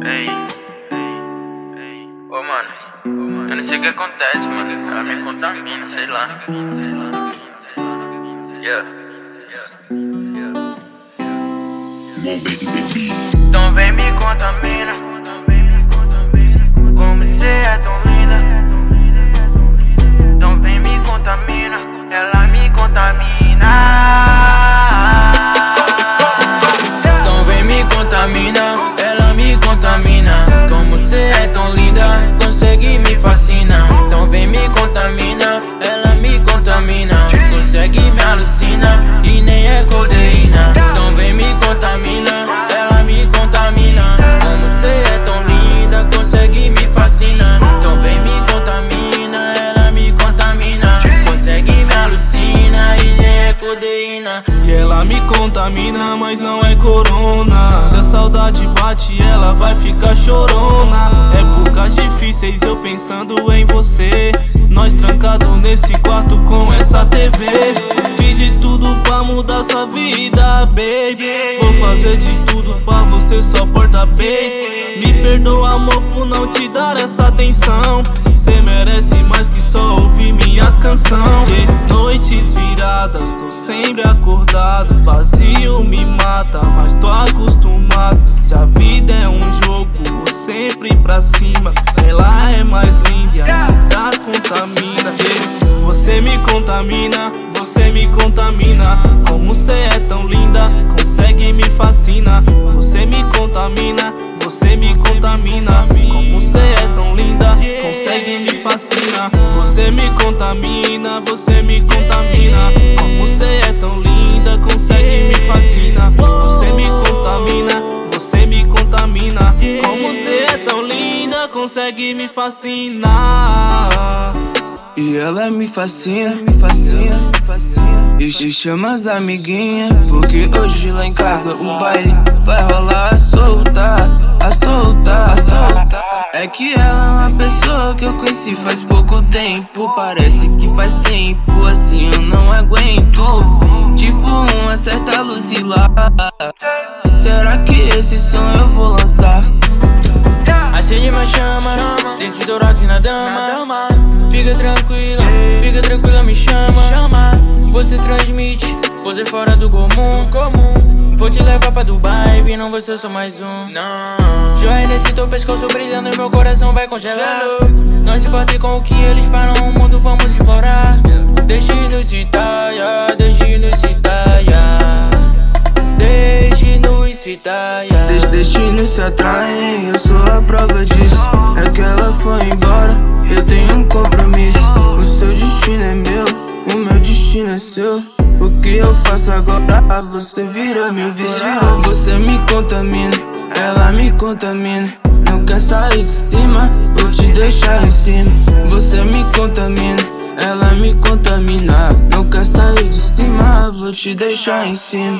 Ei, ô mano, eu não sei o que acontece, mano. Ela me contamina, sei lá. Então vem me contamina, como cê é tão linda. Então vem me contamina, ela me contamina. Então vem me contamina, ela me contamina. Como cê é tão linda, consegue me fascina. Então vem me contamina, ela me contamina. Consegue me alucina e nem é codeína. Então vem me contamina, ela me contamina. Como cê é tão linda, consegue me fascina. Então vem me contamina, ela me contamina. Consegue me alucina e nem é codeína. E ela me contamina, mas não é corona. Se a saudade bate, ela vai ficar chorona. Épocas difíceis, eu pensando em você. Nós trancado nesse quarto com essa TV. Fiz de tudo pra mudar sua vida, baby. Vou fazer de tudo pra você, só porta bem. Me perdoa, amor, por não te dar essa atenção. Cê merece mais que só ouvir minhas canções. Noites viradas, tô sempre acordado. Vazio me mata, mas tô acostumado. Se a vida é um jogo, vou sempre pra cima. Ela é mais linda e ainda contamina. Você me contamina, você me contamina. Como cê é tão linda, consegue me fascina. Você me contamina, você me contamina. Como cê é tão linda, consegue me fascina. Você me contamina, você me contamina. Como cê é tão linda, consegue me fascina. Você me contamina, você me contamina. Como cê é tão linda, consegue me fascinar. E ela me fascina, me fascina, me fascina. E chama as amiguinhas, porque hoje lá em casa o baile vai rolar a solta, a solta, a solta. É que ela é uma pessoa que eu conheci faz pouco tempo. Parece que faz tempo, assim eu não aguento. Tipo uma certa Lucila. Será que esse som eu vou lançar? Acende uma chama, dentes dourados na dama. Fica tranquila, me chama. Você transmite, você fora do comum. Vou te levar pra Dubai, vi não você só mais um. Joia nesse teu pescoço brilhando, meu coração vai congelar. Não se importa com o que eles falam, o mundo vamos explorar. Deixe-nos se talhar, deixe-nos se talhar. Deixe-nos se talhar. Destinos se atraem, eu sou a prova disso. É que ela foi embora, eu tenho um compromisso. O seu destino é meu, o meu destino é seu. O que eu faço agora, você vira meu vício. Você me contamina, ela me contamina. Não quer sair de cima, vou te deixar em cima. Você me contamina, ela me contamina. Não quer sair de cima, vou te deixar em cima.